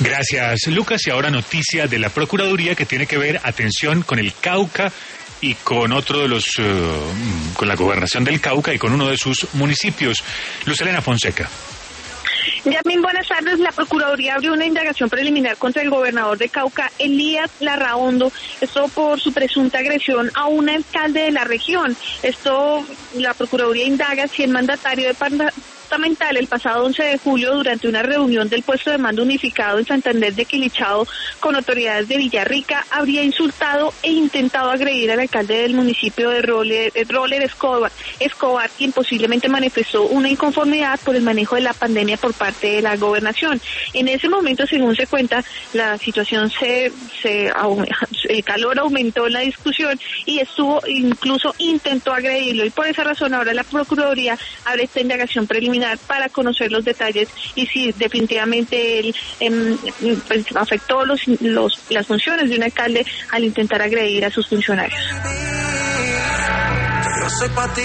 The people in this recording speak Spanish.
Gracias, Lucas. Y ahora noticia de la Procuraduría que tiene que ver, atención, con el Cauca y con otro de los, con la gobernación del Cauca y con uno de sus municipios. Luz Helena Fonseca. Yamín, buenas tardes. La Procuraduría abrió una indagación preliminar contra el gobernador de Cauca, Elías Larraondo, esto por su presunta agresión a un alcalde de la región. La Procuraduría indaga si el mandatario departamental el pasado 11 de julio, durante una reunión del puesto de mando unificado en Santander de Quilichao con autoridades de Villarrica, habría insultado e intentado agredir al alcalde del municipio de Roller Escobar, quien posiblemente manifestó una inconformidad por el manejo de la pandemia por parte de la gobernación. En ese momento, según se cuenta, la situación el calor aumentó en la discusión y incluso intentó agredirlo, y por esa razón ahora la Procuraduría abre esta indagación preliminar para conocer los detalles y si definitivamente él afectó las funciones de un alcalde al intentar agredir a sus funcionarios.